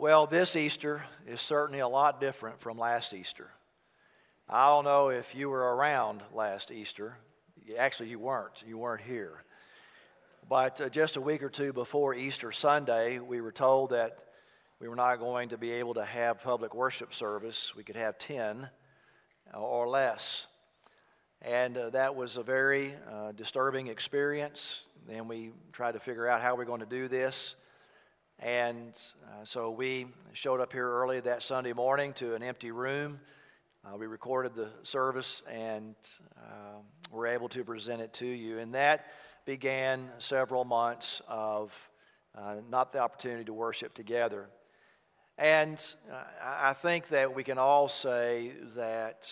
Well, this Easter is certainly a lot different from last Easter. I don't know if you were around last Easter. Actually, you weren't. You weren't here. But just a week or two before Easter Sunday, we were told that we were not going to be able to have public worship service. We could have 10 or less. And that was a very disturbing experience. And we tried to figure out how we're going to do this. And so we showed up here early that Sunday morning to an empty room. We recorded the service and were able to present it to you. And that began several months of not the opportunity to worship together. And I think that we can all say that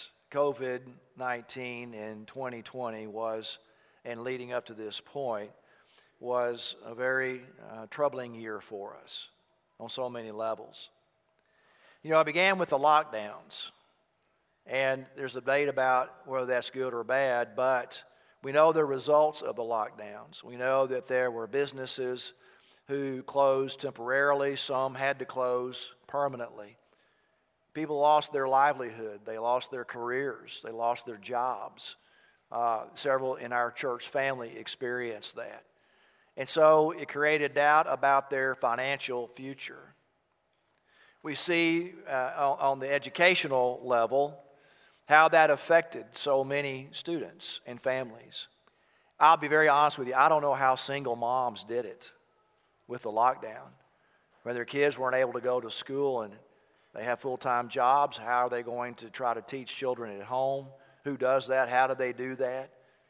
COVID-19 in 2020 was, and leading up to this point, was a very troubling year for us on so many levels. You know, it began with the lockdowns, and there's a debate about whether that's good or bad, but we know the results of the lockdowns. We know that there were businesses who closed temporarily. Some had to close permanently. People lost their livelihood. They lost their careers. They lost their jobs. Several in our church family experienced that. And so it created doubt about their financial future. We see on the educational level how that affected so many students and families. I'll be very honest with you, I don't know how single moms did it with the lockdown. When their kids weren't able to go to school and they have full-time jobs, how are they going to try to teach children at home? Who does that? How do they do that?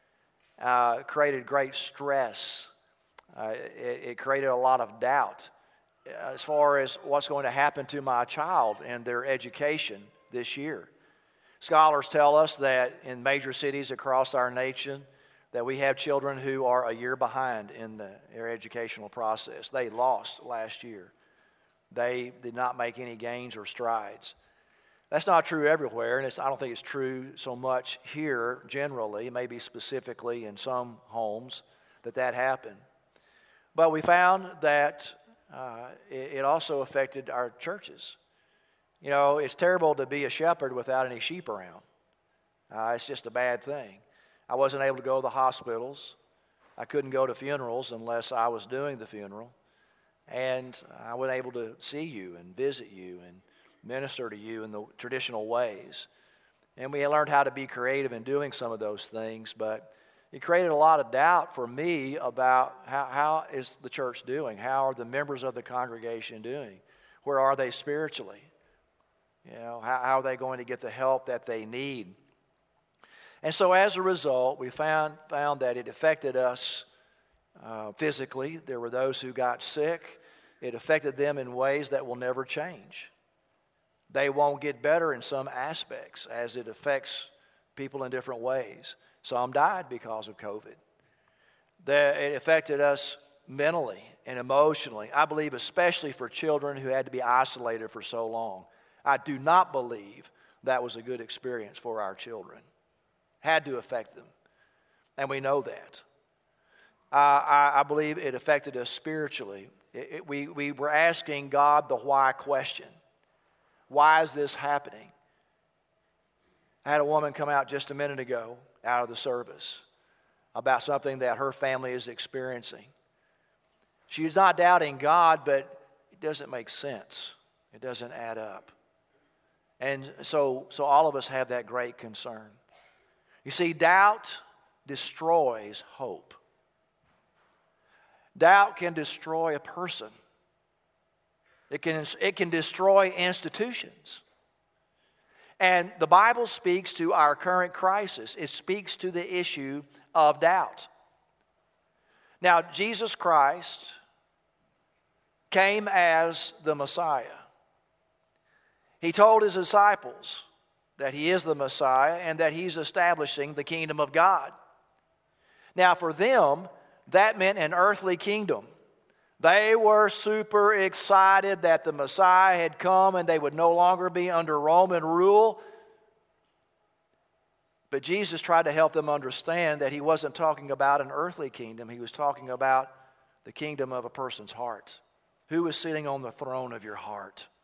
It created great stress. It created a lot of doubt as far as what's going to happen to my child and their education this year. Scholars tell us that in major cities across our nation that we have children who are a year behind in their educational process. They lost last year. They did not make any gains or strides. That's not true everywhere, and I don't think it's true so much here generally, maybe specifically in some homes that happened. But we found that it also affected our churches. You know, it's terrible to be a shepherd without any sheep around. It's just a bad thing. I wasn't able to go to the hospitals. I couldn't go to funerals unless I was doing the funeral. And I wasn't able to see you and visit you and minister to you in the traditional ways. And we learned how to be creative in doing some of those things, but it created a lot of doubt for me about how is the church doing? How are the members of the congregation doing? Where are they spiritually? You know, how are they going to get the help that they need? And so as a result, we found that it affected us physically. There were those who got sick. It affected them in ways that will never change. They won't get better in some aspects as it affects people in different ways. Some died because of COVID. It affected us mentally and emotionally. I believe especially for children who had to be isolated for so long. I do not believe that was a good experience for our children. Had to affect them. And we know that. I believe it affected us spiritually. We were asking God the why question. Why is this happening? I had a woman come out just a minute ago out of the service about something that her family is experiencing. She's not doubting God, but it doesn't make sense. It doesn't add up. And so all of us have that great concern. You see, doubt destroys hope. Doubt can destroy a person. It can destroy institutions. And the Bible speaks to our current crisis. It speaks to the issue of doubt. Now, Jesus Christ came as the Messiah. He told his disciples that he is the Messiah and that he's establishing the kingdom of God. Now, for them, that meant an earthly kingdom. They were super excited that the Messiah had come and they would no longer be under Roman rule. But Jesus tried to help them understand that he wasn't talking about an earthly kingdom. He was talking about the kingdom of a person's heart. Who is sitting on the throne of your heart?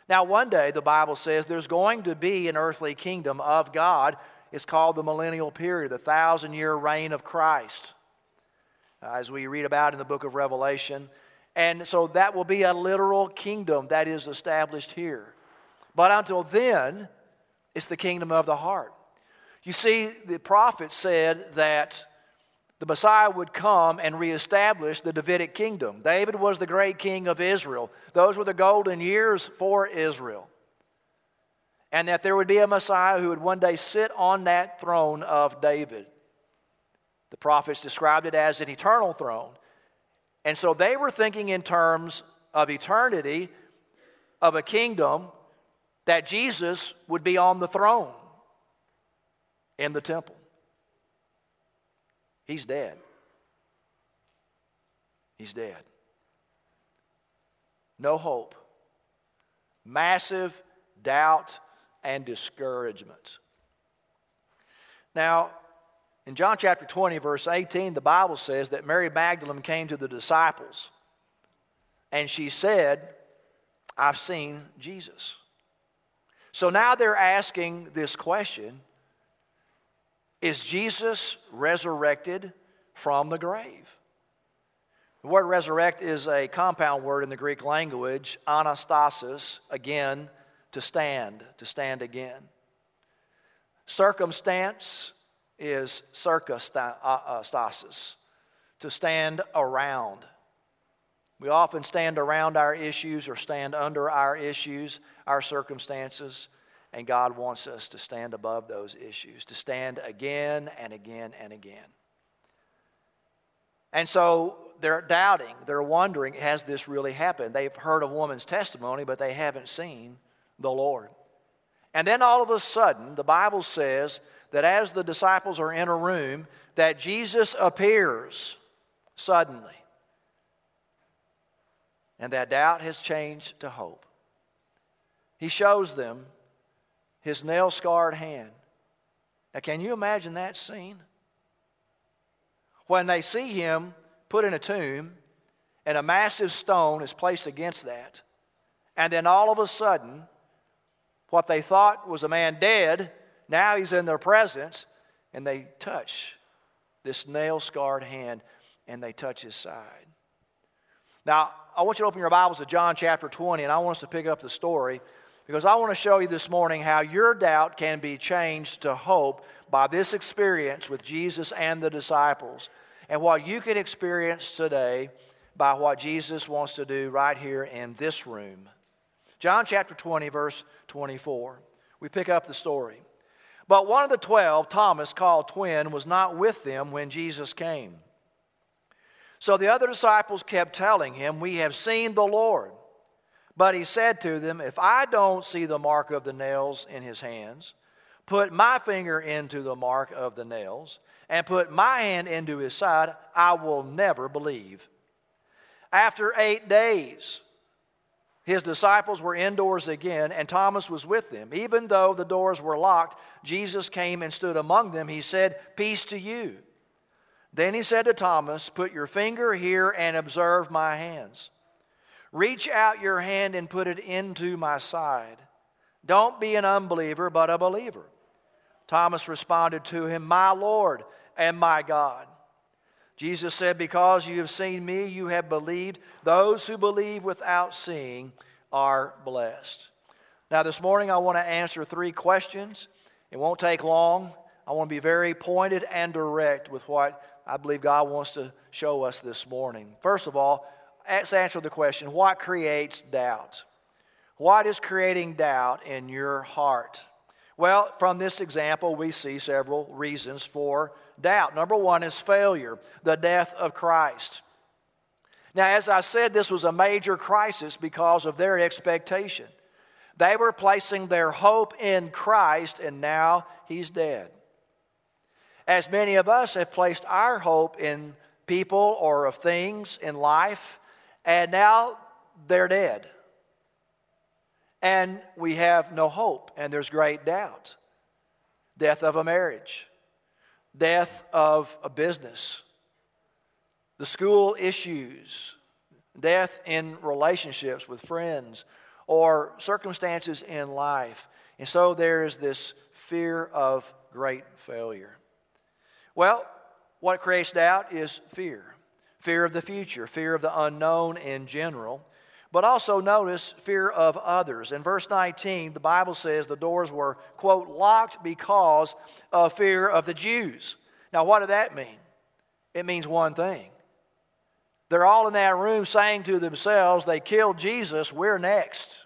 Now, one day, the Bible says there's going to be an earthly kingdom of God. It's called the millennial period, the 1,000-year reign of Christ, as we read about in the book of Revelation. And so that will be a literal kingdom that is established here. But until then, it's the kingdom of the heart. You see, the prophet said that the Messiah would come and reestablish the Davidic kingdom. David was the great king of Israel. Those were the golden years for Israel. And that there would be a Messiah who would one day sit on that throne of David. The prophets described it as an eternal throne. And so they were thinking in terms of eternity, of a kingdom, that Jesus would be on the throne in the temple. He's dead. He's dead. No hope. Massive doubt and discouragement. Now, in John chapter 20, verse 18, the Bible says that Mary Magdalene came to the disciples and she said, I've seen Jesus. So now they're asking this question, is Jesus resurrected from the grave? The word resurrect is a compound word in the Greek language, anastasis, again, to stand again. Circumstance is circumstasis, to stand around. We often stand around our issues or stand under our issues, our circumstances, and God wants us to stand above those issues, to stand again and again and again. And so they're doubting, they're wondering, has this really happened? They've heard a woman's testimony, but they haven't seen the Lord. And then all of a sudden, the Bible says that as the disciples are in a room, that Jesus appears suddenly. And that doubt has changed to hope. He shows them his nail-scarred hand. Now, can you imagine that scene? When they see him put in a tomb, and a massive stone is placed against that, and then all of a sudden, what they thought was a man dead, now he's in their presence, and they touch this nail-scarred hand, and they touch his side. Now, I want you to open your Bibles to John chapter 20, and I want us to pick up the story, because I want to show you this morning how your doubt can be changed to hope by this experience with Jesus and the disciples, and what you can experience today by what Jesus wants to do right here in this room. John chapter 20, verse 24. We pick up the story. But one of the 12, Thomas, called Twin, was not with them when Jesus came. So the other disciples kept telling him, "We have seen the Lord." But he said to them, "If I don't see the mark of the nails in his hands, put my finger into the mark of the nails, and put my hand into his side, I will never believe." After 8 days, his disciples were indoors again, and Thomas was with them. Even though the doors were locked, Jesus came and stood among them. He said, "Peace to you." Then he said to Thomas, "Put your finger here and observe my hands. Reach out your hand and put it into my side. Don't be an unbeliever, but a believer." Thomas responded to him, "My Lord and my God." Jesus said, "Because you have seen me, you have believed. Those who believe without seeing are blessed." Now this morning I want to answer 3 questions. It won't take long. I want to be very pointed and direct with what I believe God wants to show us this morning. First of all, let's answer the question, what creates doubt? What is creating doubt in your heart? Well, from this example, we see several reasons for doubt. Number 1 is failure, the death of Christ. Now, as I said, this was a major crisis because of their expectation. They were placing their hope in Christ, and now he's dead. As many of us have placed our hope in people or of things in life, and now they're dead. And we have no hope, and there's great doubt. Death of a marriage, death of a business, the school issues, death in relationships with friends, or circumstances in life. And so there is this fear of great failure. Well, what creates doubt is fear. Fear of the future, fear of the unknown in general. But also notice fear of others. In verse 19, the Bible says the doors were, quote, locked because of fear of the Jews. Now, what did that mean? It means one thing. They're all in that room saying to themselves, they killed Jesus, we're next.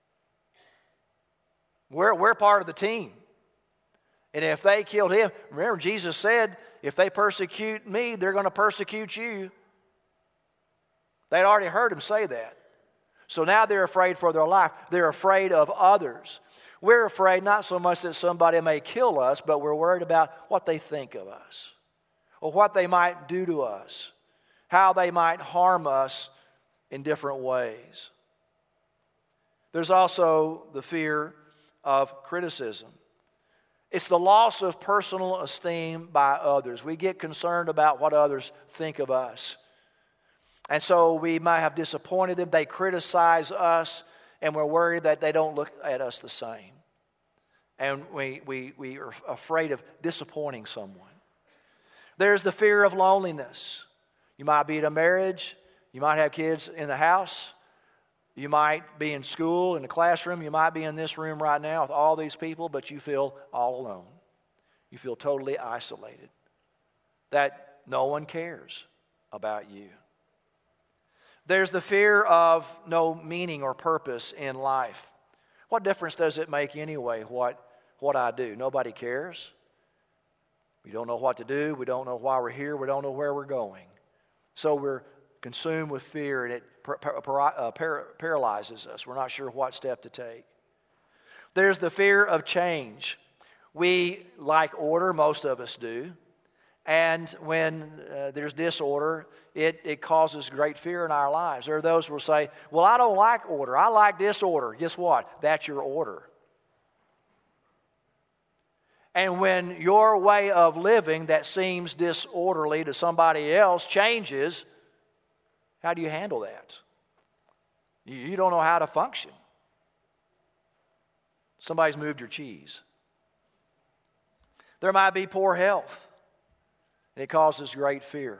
We're part of the team. And if they killed him, remember Jesus said, if they persecute me, they're going to persecute you. They'd already heard him say that. So now they're afraid for their life. They're afraid of others. We're afraid not so much that somebody may kill us, but we're worried about what they think of us, or what they might do to us, how they might harm us in different ways. There's also the fear of criticism. It's the loss of personal esteem by others. We get concerned about what others think of us. And so we might have disappointed them. They criticize us, and we're worried that they don't look at us the same. And we are afraid of disappointing someone. There's the fear of loneliness. You might be in a marriage. You might have kids in the house. You might be in school, in the classroom. You might be in this room right now with all these people, but you feel all alone. You feel totally isolated. That no one cares about you. There's the fear of no meaning or purpose in life. What difference does it make anyway what I do? Nobody cares. We don't know what to do. We don't know why we're here. We don't know where we're going. So we're consumed with fear, and it paralyzes us. We're not sure what step to take. There's the fear of change. We like order, most of us do. And when there's disorder, it causes great fear in our lives. There are those who will say, well, I don't like order. I like disorder. Guess what? That's your order. And when your way of living that seems disorderly to somebody else changes, how do you handle that? You don't know how to function. Somebody's moved your cheese. There might be poor health. And it causes great fear.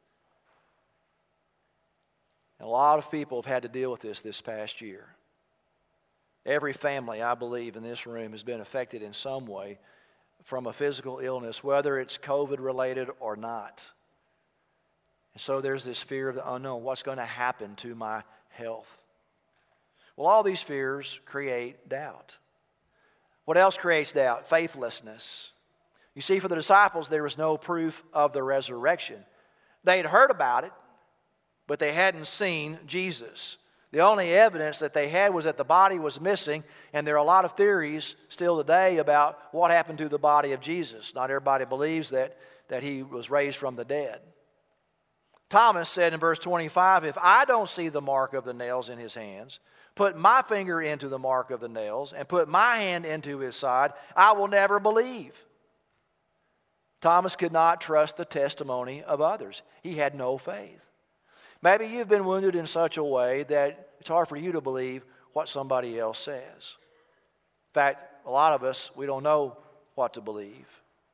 And a lot of people have had to deal with this past year. Every family, I believe, in this room has been affected in some way from a physical illness, whether it's COVID-related or not. And so there's this fear of the unknown. What's going to happen to my health? Well, all these fears create doubt. What else creates doubt? Faithlessness. You see, for the disciples, there was no proof of the resurrection. They had heard about it, but they hadn't seen Jesus. The only evidence that they had was that the body was missing, and there are a lot of theories still today about what happened to the body of Jesus. Not everybody believes that he was raised from the dead. Thomas said in verse 25, if I don't see the mark of the nails in his hands, put my finger into the mark of the nails, and put my hand into his side, I will never believe. Thomas could not trust the testimony of others. He had no faith. Maybe you've been wounded in such a way that it's hard for you to believe what somebody else says. In fact, a lot of us, we don't know what to believe.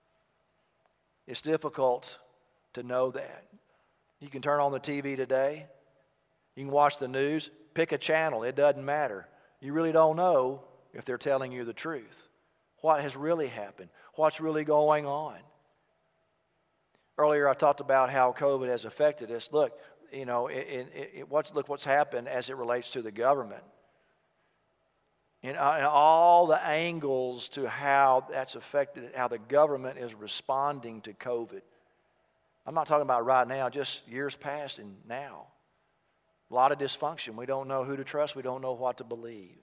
It's difficult to know that. You can turn on the TV today. You can watch the news. Pick a channel. It doesn't matter. You really don't know if they're telling you the truth. What has really happened? What's really going on? Earlier I talked about how COVID has affected us. Look, look what's happened as it relates to the government. And all the angles to how that's affected, how the government is responding to COVID. I'm not talking about right now, just years past and now. A lot of dysfunction. We don't know who to trust. We don't know what to believe.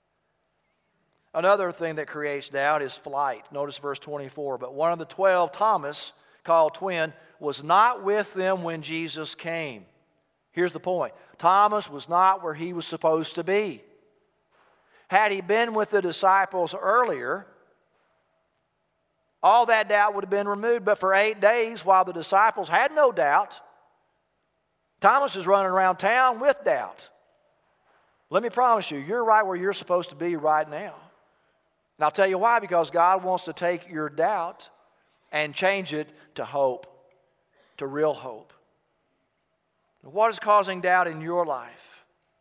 Another thing that creates doubt is flight. Notice verse 24. But one of the 12, Thomas, called twin, was not with them when Jesus came. Here's the point. Thomas was not where he was supposed to be. Had he been with the disciples earlier, all that doubt would have been removed. But for 8 days, while the disciples had no doubt, Thomas is running around town with doubt. Let me promise you, you're right where you're supposed to be right now. And I'll tell you why, because God wants to take your doubt and change it to hope, to real hope. What is causing doubt in your life?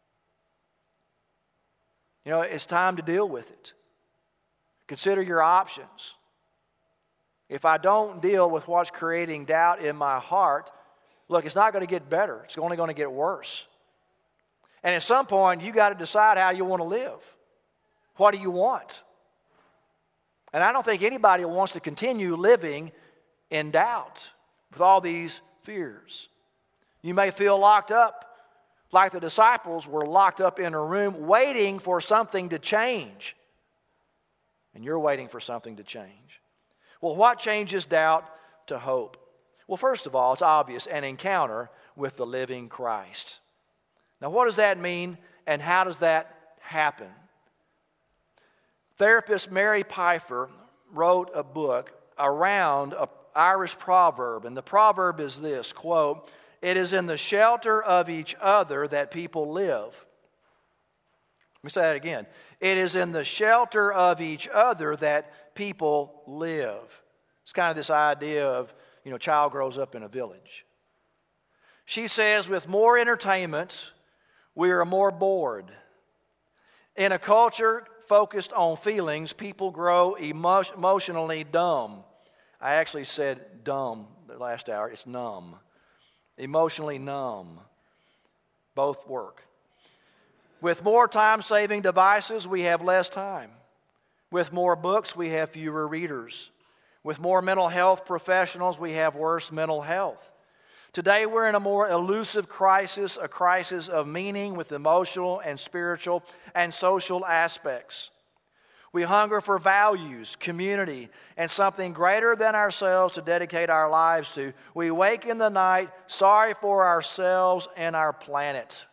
You know, it's time to deal with it. Consider your options. If I don't deal with what's creating doubt in my heart, look, it's not going to get better. It's only going to get worse. And at some point, you got to decide how you want to live. What do you want? And I don't think anybody wants to continue living in doubt with all these fears. You may feel locked up like the disciples were locked up in a room waiting for something to change. And you're waiting for something to change. Well, what changes doubt to hope? Well, first of all, it's obvious, an encounter with the living Christ. Now, what does that mean, and how does that happen? Therapist Mary Pfeiffer wrote a book around an Irish proverb, and the proverb is this, quote, "It is in the shelter of each other that people live." Let me say that again. It is in the shelter of each other that people live. It's kind of this idea of, child grows up in a village. She says, with more entertainment, we are more bored. In a culture focused on feelings, people grow emotionally dumb. I actually said dumb the last hour. It's numb. Emotionally numb. Both work. With more time-saving devices, we have less time. With more books, we have fewer readers. With more mental health professionals, we have worse mental health. Today, we're in a more elusive crisis, a crisis of meaning with emotional and spiritual and social aspects. We hunger for values, community, and something greater than ourselves to dedicate our lives to. We wake in the night sorry for ourselves and our planet.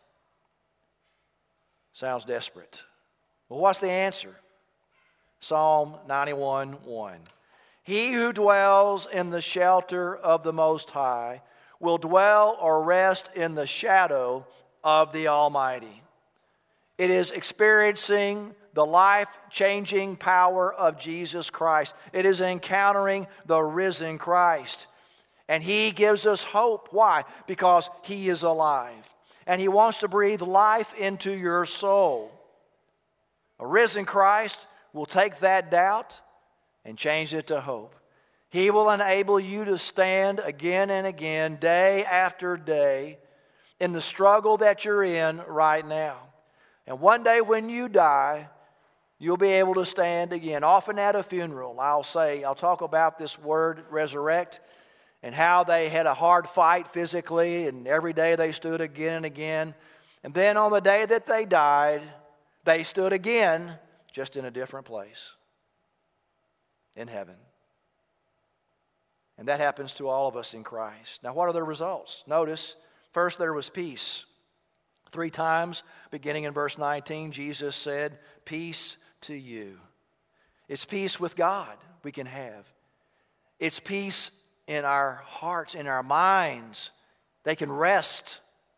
Sounds desperate. Well, what's the answer? Psalm 91:1. He who dwells in the shelter of the Most High will dwell or rest in the shadow of the Almighty. It is experiencing the life-changing power of Jesus Christ. It is encountering the risen Christ. And He gives us hope. Why? Because He is alive. And He wants to breathe life into your soul. A risen Christ will take that doubt and change it to hope. He will enable you to stand again and again, day after day, in the struggle that you're in right now. And one day when you die, you'll be able to stand again. Often at a funeral, I'll talk about this word, resurrect, and how they had a hard fight physically, and every day they stood again and again. And then on the day that they died, they stood again, just in a different place, in heaven. And that happens to all of us in Christ. Now, what are the results? Notice, first there was peace. 3 times, beginning in verse 19, Jesus said, "Peace to you." It's peace with God we can have. It's peace in our hearts, in our minds. They can rest.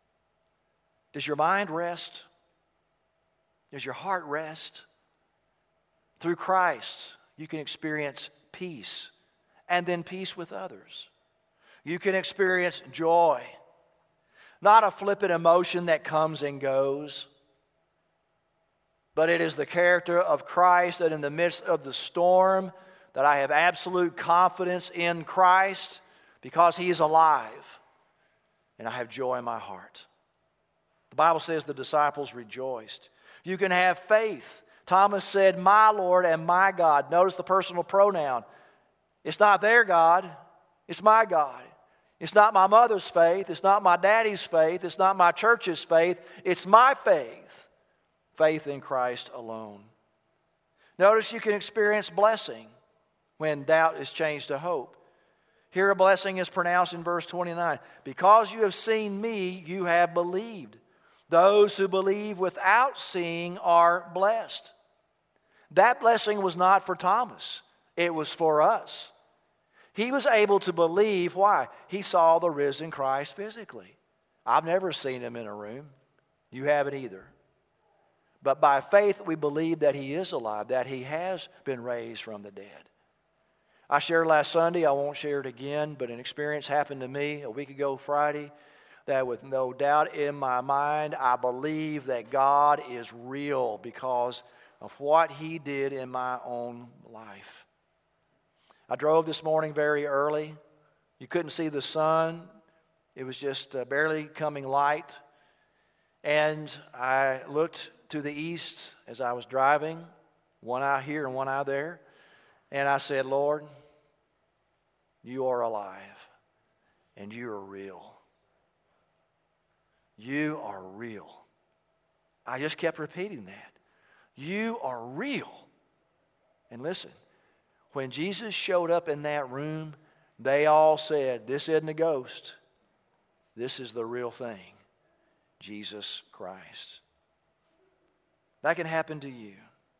Does your mind rest? Does your heart rest? Through Christ, you can experience peace. And then peace with others. You can experience joy. Not a flippant emotion that comes and goes, but it is the character of Christ that in the midst of the storm, that I have absolute confidence in Christ because He is alive, and I have joy in my heart. The Bible says the disciples rejoiced. You can have faith. Thomas said, "My Lord and my God." Notice the personal pronoun. It's not their God, it's my God. It's not my mother's faith, it's not my daddy's faith, it's not my church's faith, it's my faith. Faith in Christ alone. Notice you can experience blessing when doubt is changed to hope. Here a blessing is pronounced in verse 29. Because you have seen me, you have believed. Those who believe without seeing are blessed. That blessing was not for Thomas, it was for us. He was able to believe. Why? He saw the risen Christ physically. I've never seen Him in a room. You haven't either. But by faith we believe that He is alive, that He has been raised from the dead. I shared last Sunday, I won't share it again, but an experience happened to me a week ago Friday that with no doubt in my mind, I believe that God is real because of what He did in my own life. I drove this morning very early. You couldn't see the sun. It was just barely coming light. And I looked to the east as I was driving, one eye here and one eye there. And I said, Lord, You are alive and You are real. You are real. I just kept repeating that. You are real. And listen, when Jesus showed up in that room, they all said, this isn't a ghost. This is the real thing, Jesus Christ. That can happen to you.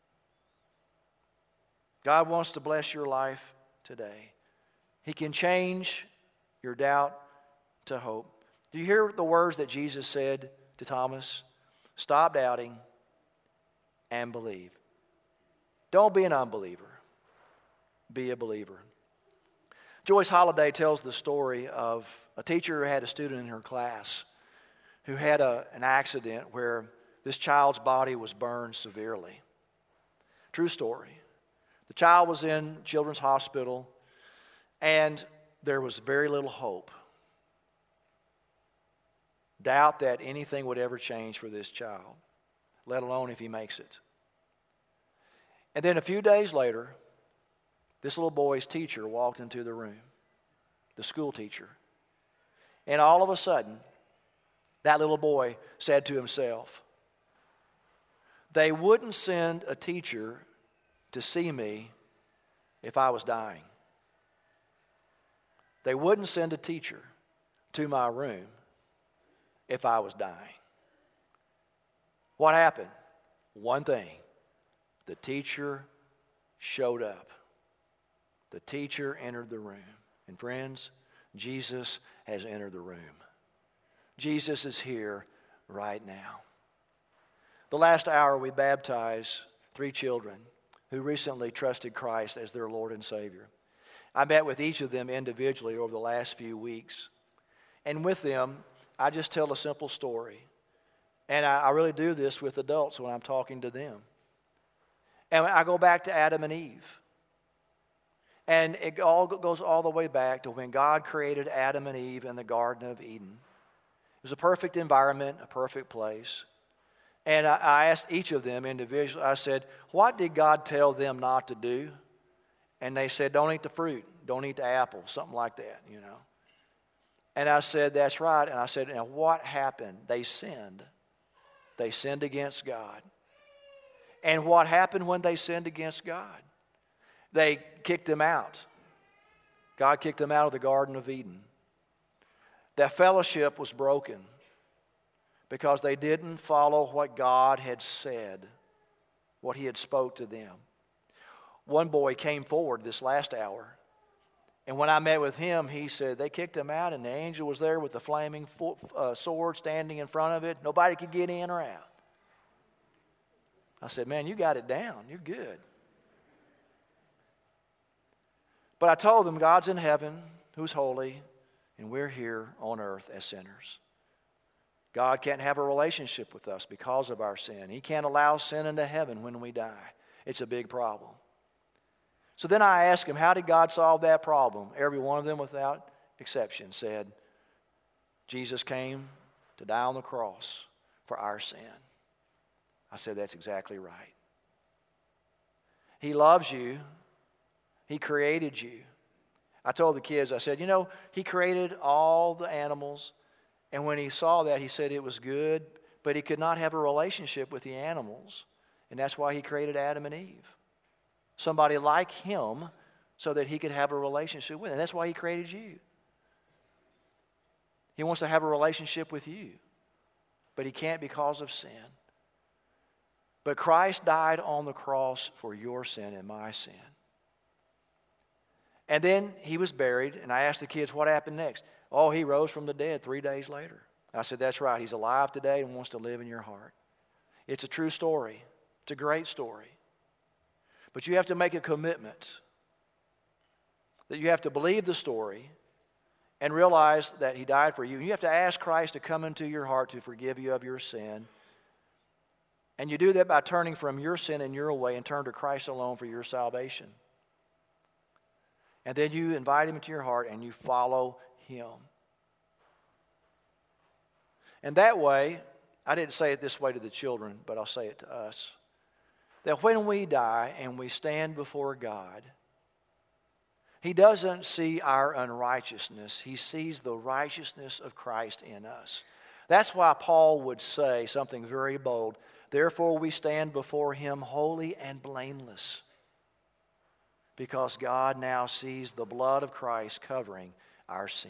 God wants to bless your life today. He can change your doubt to hope. Do you hear the words that Jesus said to Thomas? Stop doubting and believe. Don't be an unbeliever. Be a believer. Joyce Holliday tells the story of a teacher who had a student in her class who had an accident where this child's body was burned severely. True story. The child was in Children's Hospital, and there was very little hope. Doubt that anything would ever change for this child, let alone if he makes it. And then a few days later, this little boy's teacher walked into the room, the school teacher. And all of a sudden, that little boy said to himself, they wouldn't send a teacher to see me if I was dying. They wouldn't send a teacher to my room if I was dying. What happened? One thing. The teacher showed up. The teacher entered the room. And friends, Jesus has entered the room. Jesus is here right now. The last hour we baptized 3 children who recently trusted Christ as their Lord and Savior. I met with each of them individually over the last few weeks. And with them, I just tell a simple story. And I really do this with adults when I'm talking to them. And I go back to Adam and Eve. And it all goes all the way back to when God created Adam and Eve in the Garden of Eden. It was a perfect environment, a perfect place. And I asked each of them individually, I said, what did God tell them not to do? And they said, don't eat the fruit, don't eat the apple, something like that, you know. And I said, that's right. And I said, now what happened? They sinned. They sinned against God. And what happened when they sinned against God? They kicked him out. God kicked them out of the Garden of Eden. That fellowship was broken because they didn't follow what God had said, what He had spoke to them. One boy came forward this last hour, and when I met with him, he said they kicked him out, and the angel was there with the flaming sword standing in front of it. Nobody could get in or out. I said, man, you got it down. You're good. But I told them God's in heaven, who's holy, and we're here on earth as sinners. God can't have a relationship with us because of our sin. He can't allow sin into heaven when we die. It's a big problem. So then I asked him, how did God solve that problem? Every one of them without exception said, Jesus came to die on the cross for our sin. I said, that's exactly right. He loves you. He created you. I told the kids, I said, you know, He created all the animals, and when He saw that, He said it was good, but He could not have a relationship with the animals, and that's why He created Adam and Eve. Somebody like Him so that He could have a relationship with them. And that's why He created you. He wants to have a relationship with you, but He can't because of sin. But Christ died on the cross for your sin and my sin. And then He was buried, and I asked the kids, what happened next? Oh, He rose from the dead 3 days later. I said, that's right. He's alive today and wants to live in your heart. It's a true story. It's a great story. But you have to make a commitment that you have to believe the story and realize that He died for you. You have to ask Christ to come into your heart to forgive you of your sin. And you do that by turning from your sin and your way and turn to Christ alone for your salvation. And then you invite Him into your heart and you follow Him. And that way, I didn't say it this way to the children, but I'll say it to us, that when we die and we stand before God, He doesn't see our unrighteousness. He sees the righteousness of Christ in us. That's why Paul would say something very bold. Therefore we stand before Him holy and blameless, because God now sees the blood of Christ covering our sin.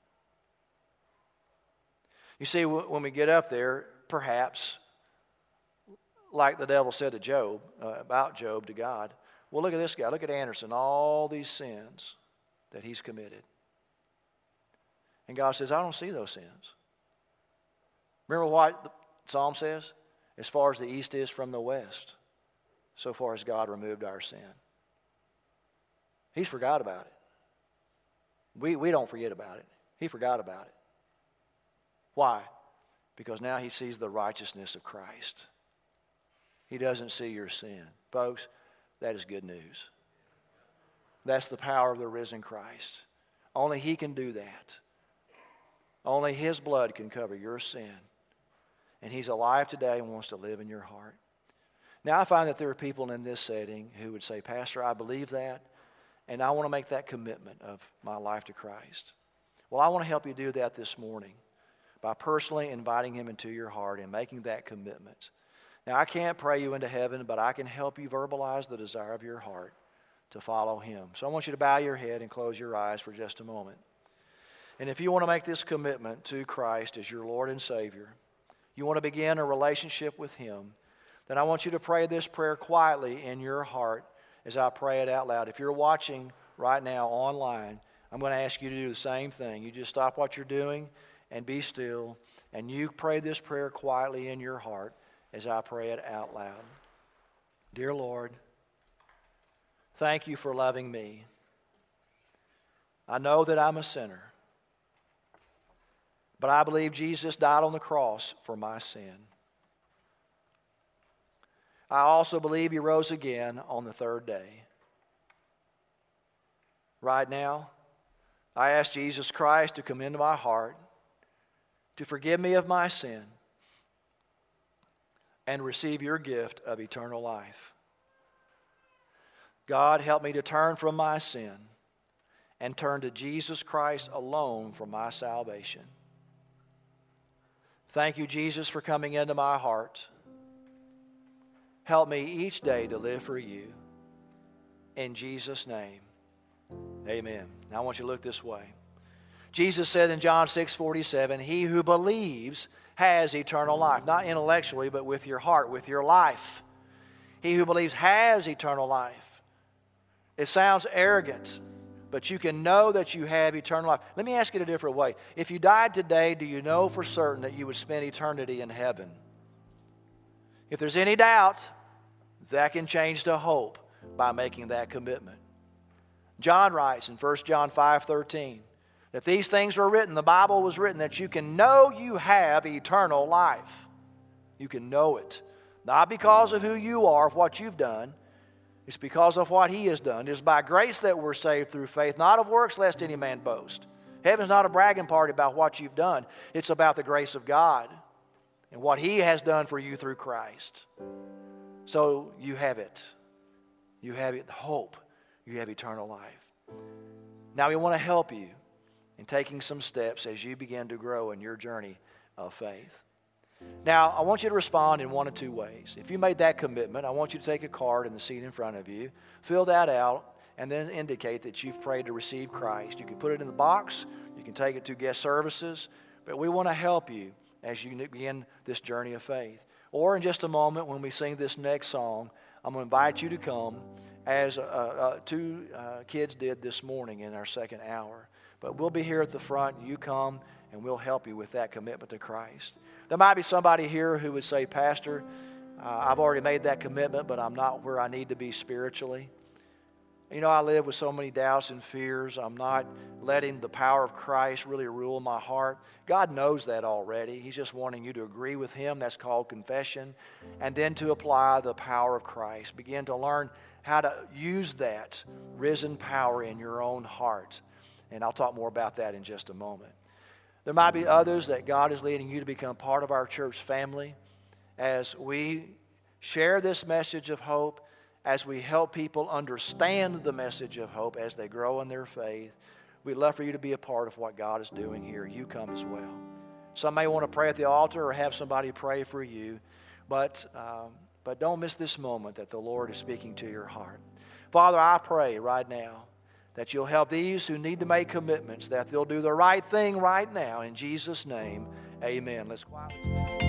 You see, when we get up there, perhaps, like the devil said to Job, about Job to God, well, look at this guy. Look at Anderson, all these sins that he's committed. And God says, I don't see those sins. Remember what the Psalm says? As far as the east is from the west, so far as God removed our sin. He's forgot about it. We don't forget about it. He forgot about it. Why? Because now He sees the righteousness of Christ. He doesn't see your sin. Folks, that is good news. That's the power of the risen Christ. Only He can do that. Only His blood can cover your sin. And He's alive today and wants to live in your heart. Now, I find that there are people in this setting who would say, Pastor, I believe that, and I want to make that commitment of my life to Christ. Well, I want to help you do that this morning by personally inviting Him into your heart and making that commitment. Now, I can't pray you into heaven, but I can help you verbalize the desire of your heart to follow Him. So I want you to bow your head and close your eyes for just a moment. And if you want to make this commitment to Christ as your Lord and Savior, you want to begin a relationship with Him, then I want you to pray this prayer quietly in your heart as I pray it out loud. If you're watching right now online, I'm going to ask you to do the same thing. You just stop what you're doing and be still, and you pray this prayer quietly in your heart as I pray it out loud. Dear Lord, thank You for loving me. I know that I'm a sinner, but I believe Jesus died on the cross for my sin. I also believe He rose again on the third day. Right now, I ask Jesus Christ to come into my heart, to forgive me of my sin, and receive Your gift of eternal life. God, help me to turn from my sin and turn to Jesus Christ alone for my salvation. Thank You, Jesus, for coming into my heart. Help me each day to live for You. In Jesus' name, amen. Now I want you to look this way. Jesus said in John 6:47, He who believes has eternal life. Not intellectually, but with your heart, with your life. He who believes has eternal life. It sounds arrogant, but you can know that you have eternal life. Let me ask it a different way. If you died today, do you know for certain that you would spend eternity in heaven? If there's any doubt, that can change to hope by making that commitment. John writes in 1 John 5:13, that these things were written, the Bible was written, that you can know you have eternal life. You can know it. Not because of who you are, of what you've done. It's because of what He has done. It is by grace that we're saved through faith, not of works, lest any man boast. Heaven's not a bragging party about what you've done. It's about the grace of God and what He has done for you through Christ. So you have it. You have it, hope. You have eternal life. Now we want to help you in taking some steps as you begin to grow in your journey of faith. Now, I want you to respond in one of two ways. If you made that commitment, I want you to take a card in the seat in front of you, fill that out, and then indicate that you've prayed to receive Christ. You can put it in the box. You can take it to guest services. But we want to help you as you begin this journey of faith. Or in just a moment when we sing this next song, I'm going to invite you to come as two kids did this morning in our second hour. But we'll be here at the front. You come, and we'll help you with that commitment to Christ. There might be somebody here who would say, Pastor, I've already made that commitment, but I'm not where I need to be spiritually. You know, I live with so many doubts and fears. I'm not letting the power of Christ really rule my heart. God knows that already. He's just wanting you to agree with Him. That's called confession. And then to apply the power of Christ. Begin to learn how to use that risen power in your own heart. And I'll talk more about that in just a moment. There might be others that God is leading you to become part of our church family as we share this message of hope, as we help people understand the message of hope as they grow in their faith. We'd love for you to be a part of what God is doing here. You come as well. Some may want to pray at the altar or have somebody pray for you, but don't miss this moment that the Lord is speaking to your heart. Father, I pray right now that you'll help these who need to make commitments, that they'll do the right thing right now. In Jesus' name, amen. Let's quietly.